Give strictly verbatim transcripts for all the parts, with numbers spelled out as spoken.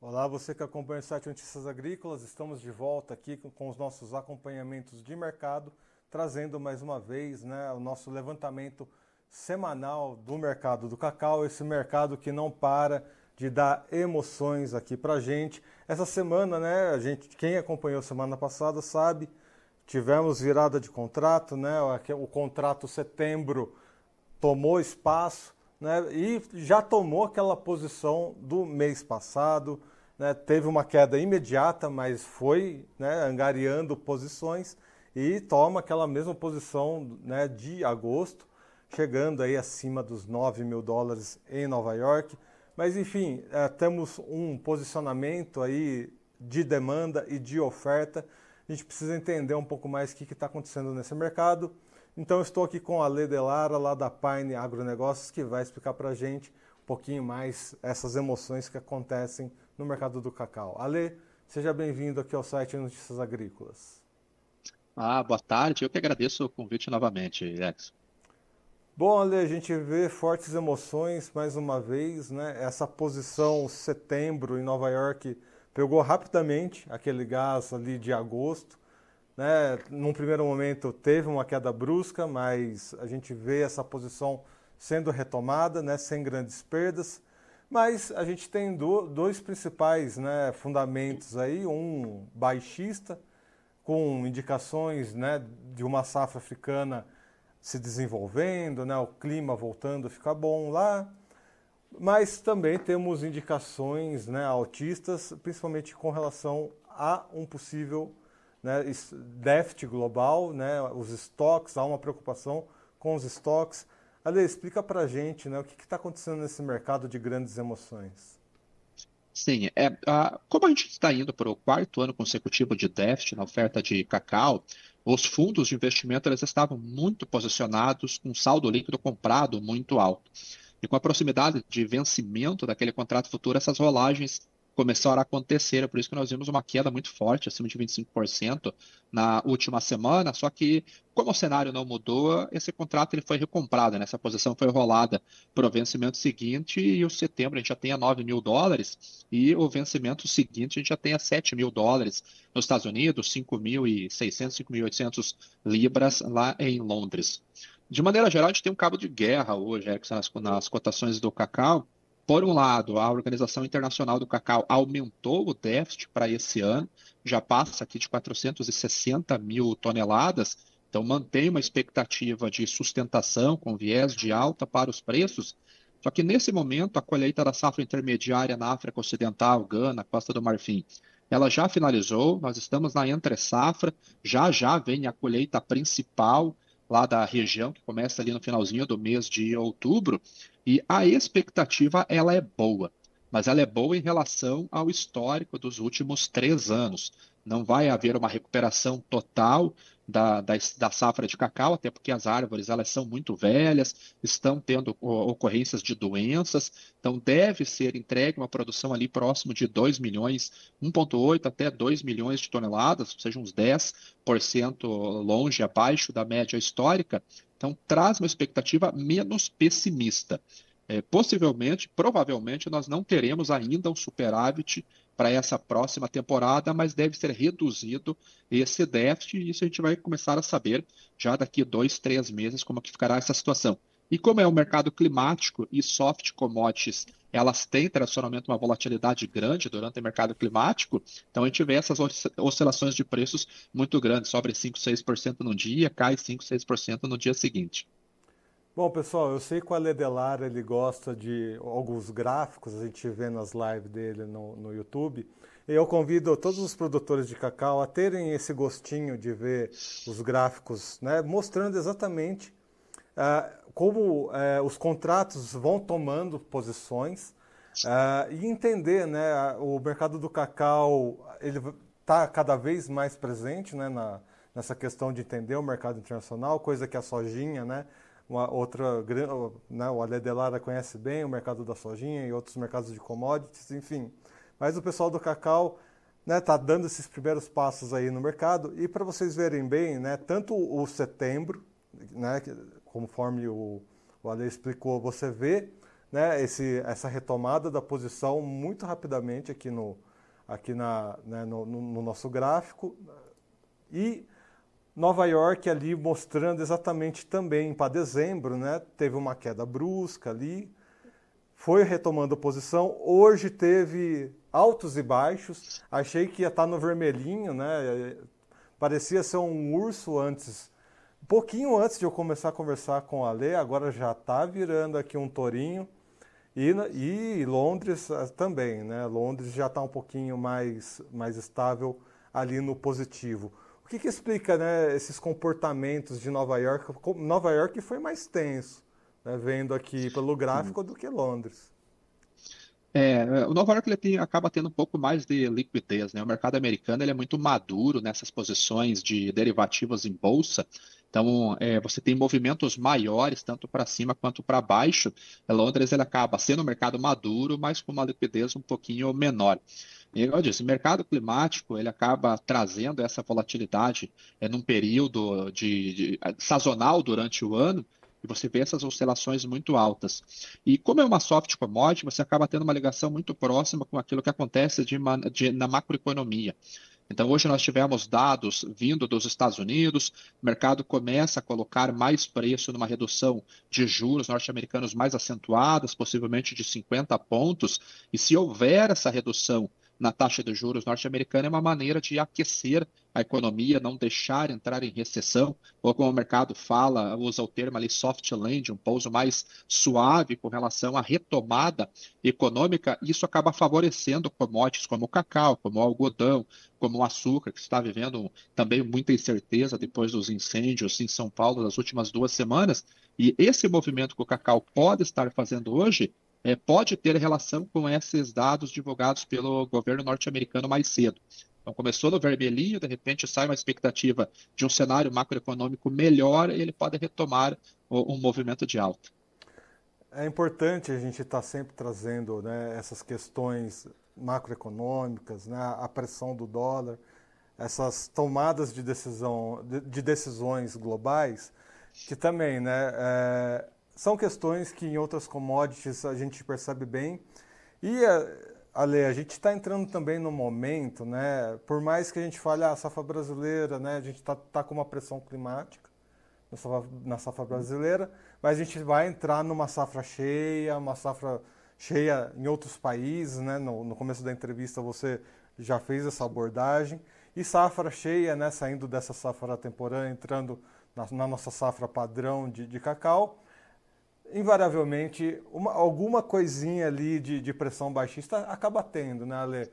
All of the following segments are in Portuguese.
Olá, você que acompanha o site Notícias Agrícolas, estamos de volta aqui com, com os nossos acompanhamentos de mercado, trazendo mais uma vez, né, o nosso levantamento semanal do mercado do cacau, esse mercado que não para de dar emoções aqui pra gente. Essa semana, né, a gente, quem acompanhou semana passada sabe, tivemos virada de contrato, né, o, o contrato setembro tomou espaço, né, e já tomou aquela posição do mês passado, né, teve uma queda imediata, mas foi, né, angariando posições e toma aquela mesma posição, né, de agosto, chegando aí acima dos nove mil dólares em Nova York. Mas enfim, é, temos um posicionamento aí de demanda e de oferta. A gente precisa entender um pouco mais o que está acontecendo nesse mercado. Então eu estou aqui com a Alê Delara, lá da Pine Agronegócios, que vai explicar para a gente um pouquinho mais essas emoções que acontecem no mercado do cacau. Alê, seja bem-vindo aqui ao site Notícias Agrícolas. Ah, boa tarde. Eu que agradeço o convite novamente, Alex. Bom, Ale, a gente vê fortes emoções mais uma vez, né? Essa posição setembro em Nova York pegou rapidamente aquele gás ali de agosto, né? Num primeiro momento teve uma queda brusca, mas a gente vê essa posição sendo retomada, né? Sem grandes perdas. Mas a gente tem do, dois principais, né, fundamentos aí, um baixista, com indicações, né, de uma safra africana se desenvolvendo, né, o clima voltando a ficar bom lá, mas também temos indicações, né, altistas, principalmente com relação a um possível, né, déficit global, né, os estoques, há uma preocupação com os estoques. Ale, explica pra gente, né, o que está acontecendo nesse mercado de grandes emoções. Sim, é, ah, como a gente está indo para o quarto ano consecutivo de déficit na oferta de cacau, os fundos de investimento eles estavam muito posicionados com saldo líquido comprado muito alto. E com a proximidade de vencimento daquele contrato futuro, essas rolagens começaram a acontecer. É por isso que nós vimos uma queda muito forte, acima de vinte e cinco por cento na última semana. Só que, como o cenário não mudou, esse contrato ele foi recomprado, né? Essa posição foi rolada para o vencimento seguinte, e o setembro a gente já tem a nove mil dólares, e o vencimento seguinte a gente já tem a sete mil dólares nos Estados Unidos, cinco mil e seiscentos, cinco mil e oitocentos libras lá em Londres. De maneira geral, a gente tem um cabo de guerra hoje, é, que são nas, nas cotações do cacau. Por um lado, a Organização Internacional do Cacau aumentou o déficit para esse ano, já passa aqui de quatrocentos e sessenta mil toneladas, então mantém uma expectativa de sustentação com viés de alta para os preços. Só que nesse momento, a colheita da safra intermediária na África Ocidental, Gana, Costa do Marfim, ela já finalizou, nós estamos na entre-safra, já já vem a colheita principal lá da região, que começa ali no finalzinho do mês de outubro, e a expectativa ela é boa, mas ela é boa em relação ao histórico dos últimos três anos. Não vai haver uma recuperação total da, da, da safra de cacau, até porque as árvores elas são muito velhas, estão tendo ocorrências de doenças, então deve ser entregue uma produção ali próximo de dois milhões, um vírgula oito até dois milhões de toneladas, ou seja, uns dez por cento longe abaixo da média histórica. Então traz uma expectativa menos pessimista. É, possivelmente, provavelmente, nós não teremos ainda um superávit para essa próxima temporada, mas deve ser reduzido esse déficit, e isso a gente vai começar a saber já daqui dois, três meses como que ficará essa situação. E como é um mercado climático e soft commodities, elas têm tradicionalmente uma volatilidade grande durante o mercado climático, então a gente vê essas oscilações de preços muito grandes, sobe cinco, seis por cento no dia, cai cinco, seis por cento no dia seguinte. Bom, pessoal, eu sei que o Ale Delara, ele gosta de alguns gráficos, a gente vê nas lives dele no, no YouTube. E eu convido todos os produtores de cacau a terem esse gostinho de ver os gráficos, né, mostrando exatamente ah, como eh, os contratos vão tomando posições, ah, e entender, né, a- o mercado do cacau ele está cada vez mais presente, né, na, nessa questão de entender o mercado internacional, coisa que a sojinha, né, uma outra, gran- né, o Ale Delara conhece bem o mercado da sojinha e outros mercados de commodities, enfim. Mas o pessoal do cacau, né, tá dando esses primeiros passos aí no mercado, e para vocês verem bem, né, tanto o setembro, né, que- conforme o, o Ale explicou, você vê né, esse, essa retomada da posição muito rapidamente aqui no, aqui na, né, no, no nosso gráfico. E Nova York ali mostrando exatamente também para dezembro, né, teve uma queda brusca ali, foi retomando a posição. Hoje teve altos e baixos, achei que ia estar no vermelhinho, né, parecia ser um urso antes, um pouquinho antes de eu começar a conversar com a Lê, agora já está virando aqui um tourinho. E, e Londres também, né? Londres já está um pouquinho mais, mais estável ali no positivo. O que, que explica, né, esses comportamentos de Nova York? Nova York foi mais tenso, né, vendo aqui pelo gráfico, do que Londres. É, o Nova York ele tem, acaba tendo um pouco mais de liquidez, né? O mercado americano ele é muito maduro nessas posições de derivativos em bolsa. Então, é, você tem movimentos maiores, tanto para cima quanto para baixo. Londres ele acaba sendo um mercado maduro, mas com uma liquidez um pouquinho menor. E, como eu disse, o mercado climático ele acaba trazendo essa volatilidade é, num período de, de, sazonal durante o ano, e você vê essas oscilações muito altas. E como é uma soft commodity, você acaba tendo uma ligação muito próxima com aquilo que acontece de, de, na macroeconomia. Então, hoje nós tivemos dados vindo dos Estados Unidos, o mercado começa a colocar mais preço numa redução de juros norte-americanos mais acentuadas, possivelmente de cinquenta pontos, e se houver essa redução na taxa de juros norte-americana, é uma maneira de aquecer a economia, não deixar entrar em recessão, ou como o mercado fala, usa o termo ali soft landing, um pouso mais suave com relação à retomada econômica, e isso acaba favorecendo commodities como o cacau, como o algodão, como o açúcar, que está vivendo também muita incerteza depois dos incêndios em São Paulo nas últimas duas semanas, e esse movimento que o cacau pode estar fazendo hoje é, pode ter relação com esses dados divulgados pelo governo norte-americano mais cedo. Então, começou no vermelhinho, de repente sai uma expectativa de um cenário macroeconômico melhor e ele pode retomar um movimento de alta. É importante a gente estar sempre trazendo, né, essas questões macroeconômicas, né, a pressão do dólar, essas tomadas de, decisão, de, de decisões globais, que também, né, é, são questões que em outras commodities a gente percebe bem. E, Ale, a gente está entrando também no momento, né, por mais que a gente fale a safra brasileira, né, a gente está tá com uma pressão climática na safra, na safra brasileira, mas a gente vai entrar numa safra cheia, uma safra cheia em outros países, né, no, no começo da entrevista você já fez essa abordagem, e safra cheia, né, saindo dessa safra temporânea, entrando na, na nossa safra padrão de, de cacau, invariavelmente, uma, alguma coisinha ali de, de pressão baixista acaba tendo, né, Ale?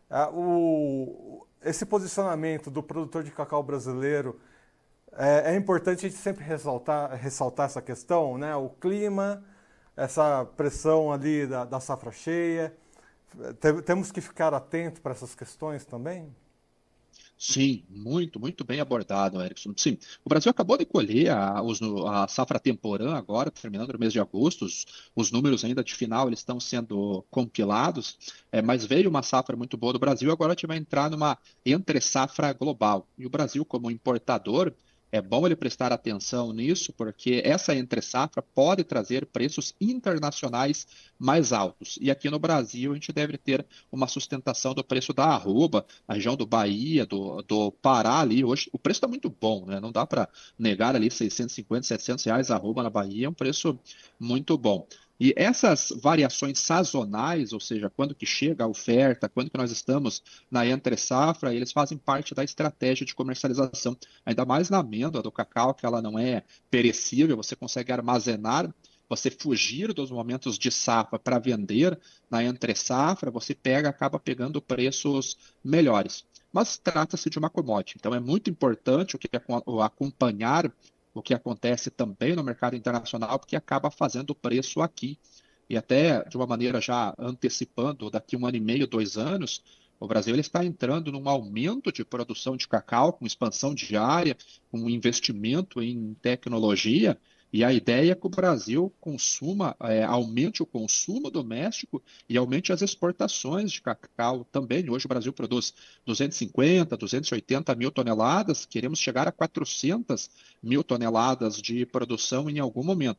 O, esse posicionamento do produtor de cacau brasileiro, é, é importante a gente sempre ressaltar, ressaltar essa questão, né? O clima, essa pressão ali da, da safra cheia, temos que ficar atentos para essas questões também? Sim, muito, muito bem abordado, Erickson. Sim, o Brasil acabou de colher a, os, a safra temporã agora, terminando no mês de agosto. Os, os números ainda de final eles estão sendo compilados, é, mas veio uma safra muito boa do Brasil. Agora a gente vai entrar numa entre-safra global. E o Brasil, como importador, é bom ele prestar atenção nisso, porque essa entre-safra pode trazer preços internacionais mais altos. E aqui no Brasil a gente deve ter uma sustentação do preço da arroba, na região do Bahia, do, do Pará ali. Hoje o preço está muito bom, né? Não dá para negar ali seiscentos e cinquenta, setecentos reais a arroba na Bahia, é um preço muito bom. E essas variações sazonais, ou seja, quando que chega a oferta, quando que nós estamos na entre-safra, eles fazem parte da estratégia de comercialização. Ainda mais na amêndoa do cacau, que ela não é perecível, você consegue armazenar, você fugir dos momentos de safra para vender na entre-safra, você pega, acaba pegando preços melhores. Mas trata-se de uma commodity, então é muito importante o que o acompanhar o que acontece também no mercado internacional, porque acaba fazendo o preço aqui. E até de uma maneira já antecipando, daqui um ano e meio, dois anos, o Brasil ele está entrando num aumento de produção de cacau, com expansão diária, com investimento em tecnologia, e a ideia é que o Brasil consuma, é, aumente o consumo doméstico e aumente as exportações de cacau também. Hoje o Brasil produz duzentos e cinquenta, duzentos e oitenta mil toneladas, queremos chegar a quatrocentas mil toneladas de produção em algum momento.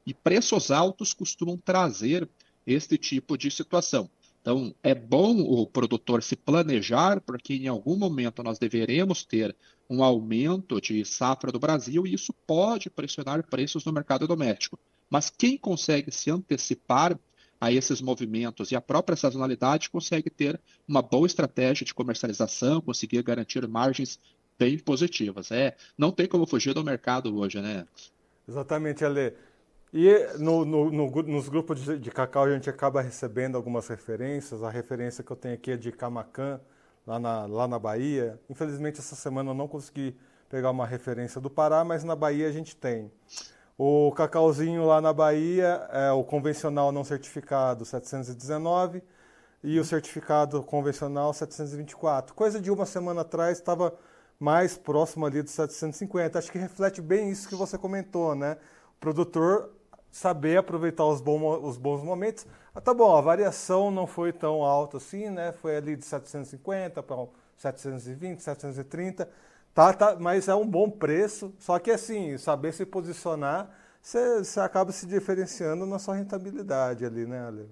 E preços altos costumam trazer este tipo de situação. Então, é bom o produtor se planejar, porque em algum momento nós deveremos ter um aumento de safra do Brasil e isso pode pressionar preços no mercado doméstico. Mas quem consegue se antecipar a esses movimentos e a própria sazonalidade consegue ter uma boa estratégia de comercialização, conseguir garantir margens bem positivas. É, não tem como fugir do mercado hoje, né? Exatamente, Ale. E no, no, no, nos grupos de, de cacau a gente acaba recebendo algumas referências. A referência que eu tenho aqui é de Camaquã, lá na, lá na Bahia. Infelizmente essa semana eu não consegui pegar uma referência do Pará, mas na Bahia a gente tem. O cacauzinho lá na Bahia, é o convencional não certificado setecentos e dezenove e o certificado convencional setecentos e vinte e quatro. Coisa de uma semana atrás estava mais próximo ali dos setecentos e cinquenta. Acho que reflete bem isso que você comentou, né? O produtor saber aproveitar os, bom, os bons momentos. Ah, tá bom, a variação não foi tão alta assim, né? Foi ali de setecentos e cinquenta para setecentos e vinte, setecentos e trinta. Tá, tá, mas é um bom preço, só que assim, saber se posicionar, você acaba se diferenciando na sua rentabilidade ali, né, Ale?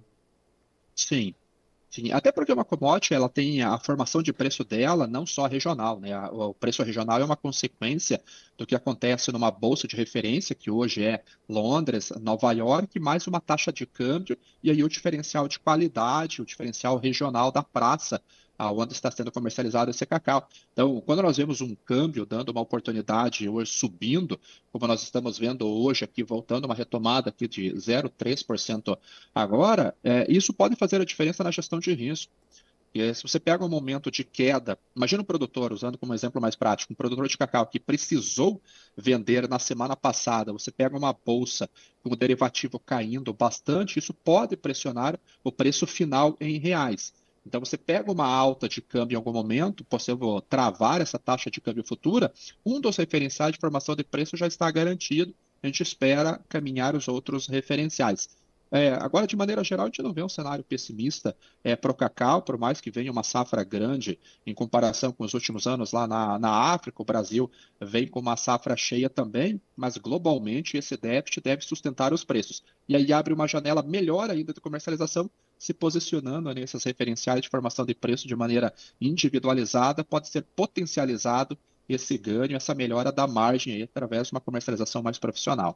Sim. Sim, até porque uma commodity ela tem a formação de preço dela não só regional, né? A- O preço regional é uma consequência do que acontece numa bolsa de referência, que hoje é Londres, Nova York, mais uma taxa de câmbio, e aí o diferencial de qualidade, o diferencial regional da praça, onde está sendo comercializado esse cacau. Então, quando nós vemos um câmbio dando uma oportunidade hoje subindo, como nós estamos vendo hoje aqui, voltando uma retomada aqui de zero vírgula três por cento agora, é, isso pode fazer a diferença na gestão de risco. E aí, se você pega um momento de queda, imagina um produtor, usando como exemplo mais prático, um produtor de cacau que precisou vender na semana passada, você pega uma bolsa com o derivativo caindo bastante, isso pode pressionar o preço final em reais. Então, você pega uma alta de câmbio em algum momento, possível travar essa taxa de câmbio futura, um dos referenciais de formação de preço já está garantido, a gente espera caminhar os outros referenciais. É, agora, de maneira geral, a gente não vê um cenário pessimista é, para o cacau, por mais que venha uma safra grande em comparação com os últimos anos lá na, na África, o Brasil vem com uma safra cheia também, mas globalmente esse déficit deve sustentar os preços. E aí abre uma janela melhor ainda de comercialização, se posicionando nesses referenciais de formação de preço de maneira individualizada, pode ser potencializado esse ganho, essa melhora da margem aí, através de uma comercialização mais profissional.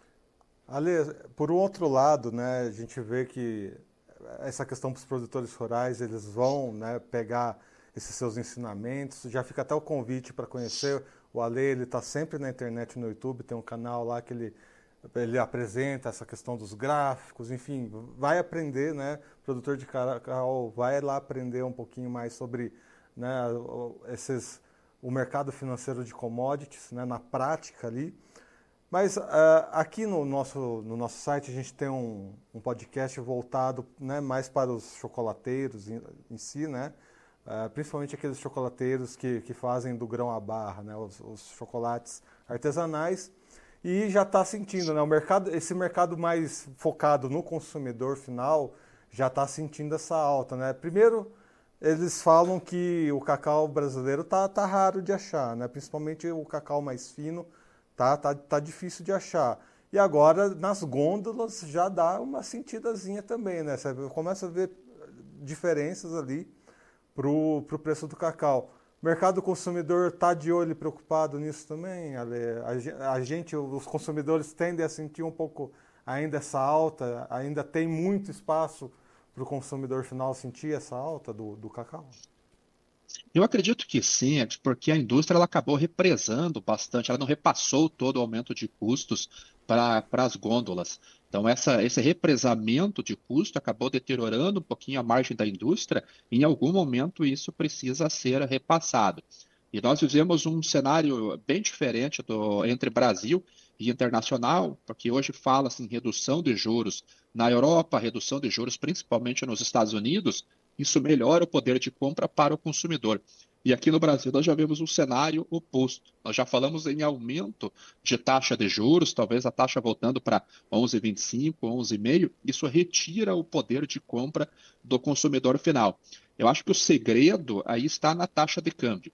Ale, por um outro lado, né, a gente vê que essa questão para os produtores rurais, eles vão, né, pegar esses seus ensinamentos. Já fica até o convite para conhecer o Ale, ele está sempre na internet, no YouTube, tem um canal lá que ele, ele apresenta essa questão dos gráficos, enfim, vai aprender, né, produtor de cacau vai lá aprender um pouquinho mais sobre, né, esses, o mercado financeiro de commodities, né, na prática ali. Mas uh, aqui no nosso, no nosso site a gente tem um, um podcast voltado, né, mais para os chocolateiros em, em si, né? Uh, principalmente aqueles chocolateiros que, que fazem do grão à barra, né, os, os chocolates artesanais. E já está sentindo, né, o mercado, esse mercado mais focado no consumidor final já está sentindo essa alta. Né? Primeiro, eles falam que o cacau brasileiro está tá raro de achar, né? Principalmente o cacau mais fino. Tá, tá, tá difícil de achar. E agora, nas gôndolas, já dá uma sentidazinha também, né? Você começa a ver diferenças ali pro, pro preço do cacau. O mercado consumidor está de olho e preocupado nisso também, Ale? A, a gente, os consumidores tendem a sentir um pouco ainda essa alta, ainda tem muito espaço para o consumidor final sentir essa alta do, do cacau? Eu acredito que sim, é porque a indústria ela acabou represando bastante, ela não repassou todo o aumento de custos para as gôndolas. Então, essa, esse represamento de custo acabou deteriorando um pouquinho a margem da indústria, e em algum momento isso precisa ser repassado. E nós vivemos um cenário bem diferente do, entre Brasil e internacional, porque hoje fala-se em redução de juros na Europa, redução de juros principalmente nos Estados Unidos, isso melhora o poder de compra para o consumidor. E aqui no Brasil nós já vemos um cenário oposto. Nós já falamos em aumento de taxa de juros, talvez a taxa voltando para onze vírgula vinte e cinco, onze vírgula cinco. Isso retira o poder de compra do consumidor final. Eu acho que o segredo aí está na taxa de câmbio.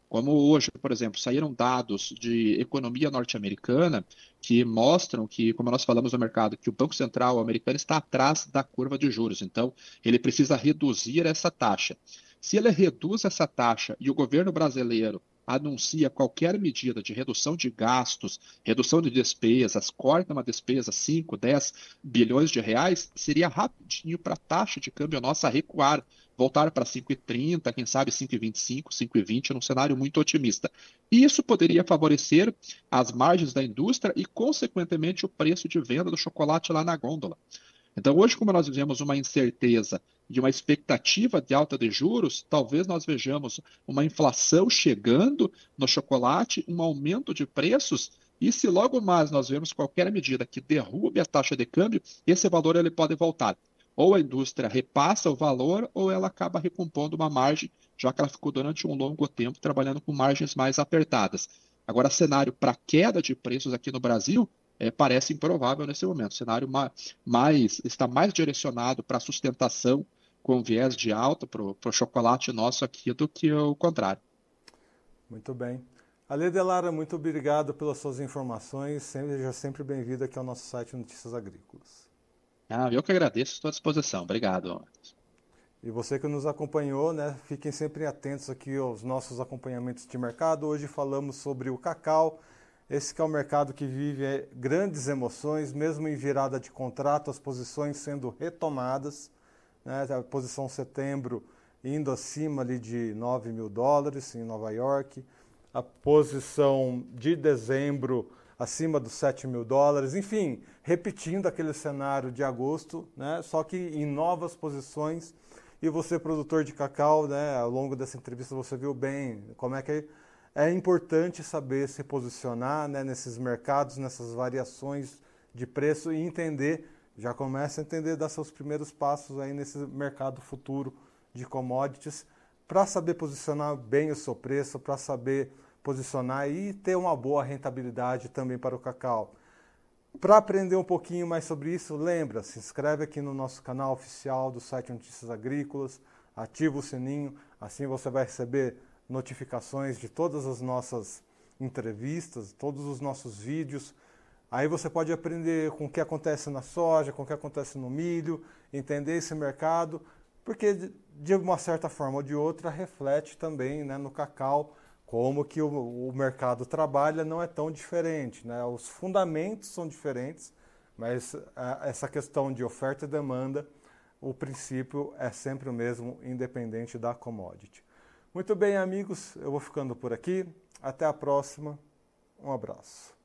Como hoje, por exemplo, saíram dados de economia norte-americana que mostram que, como nós falamos no mercado, que o Banco Central americano está atrás da curva de juros. Então, ele precisa reduzir essa taxa. Se ele reduz essa taxa e o governo brasileiro anuncia qualquer medida de redução de gastos, redução de despesas, corta uma despesa cinco, dez bilhões de reais, seria rapidinho para a taxa de câmbio nossa recuar, voltar para cinco e trinta, quem sabe cinco e vinte e cinco, cinco e vinte, num cenário muito otimista. E isso poderia favorecer as margens da indústria e, consequentemente, o preço de venda do chocolate lá na gôndola. Então, hoje, como nós vivemos uma incerteza de uma expectativa de alta de juros, talvez nós vejamos uma inflação chegando no chocolate, um aumento de preços, e se logo mais nós vemos qualquer medida que derrube a taxa de câmbio, esse valor ele pode voltar. Ou a indústria repassa o valor, ou ela acaba recompondo uma margem, já que ela ficou durante um longo tempo trabalhando com margens mais apertadas. Agora, cenário para queda de preços aqui no Brasil, é, parece improvável nesse momento. O cenário ma mais, está mais direcionado para a sustentação com viés de alta para o chocolate nosso aqui do que o contrário. Muito bem. Ale Delara, muito obrigado pelas suas informações. Seja sempre bem-vindo aqui ao nosso site Notícias Agrícolas. Ah, eu que agradeço, estou à disposição. Obrigado. E você que nos acompanhou, né, fiquem sempre atentos aqui aos nossos acompanhamentos de mercado. Hoje falamos sobre o cacau. Esse que é o mercado que vive grandes emoções, mesmo em virada de contrato, as posições sendo retomadas, né? A posição setembro indo acima ali de nove mil dólares em Nova York, a posição de dezembro acima dos sete mil dólares, enfim, repetindo aquele cenário de agosto, né? Só que em novas posições. E você, produtor de cacau, né, ao longo dessa entrevista você viu bem como é que é. É importante saber se posicionar, né, nesses mercados, nessas variações de preço e entender, já começa a entender, dar seus primeiros passos aí nesse mercado futuro de commodities, para saber posicionar bem o seu preço, para saber posicionar e ter uma boa rentabilidade também para o cacau. Para aprender um pouquinho mais sobre isso, lembra, se inscreve aqui no nosso canal oficial do site Notícias Agrícolas, ativa o sininho, assim você vai receber notificações de todas as nossas entrevistas, todos os nossos vídeos. Aí você pode aprender com o que acontece na soja, com o que acontece no milho, entender esse mercado, porque de uma certa forma ou de outra reflete também, né, no cacau, como que o, o mercado trabalha não é tão diferente, né? Os fundamentos são diferentes, mas a, essa questão de oferta e demanda, o princípio é sempre o mesmo, independente da commodity. Muito bem, amigos, eu vou ficando por aqui. Até a próxima. Um abraço.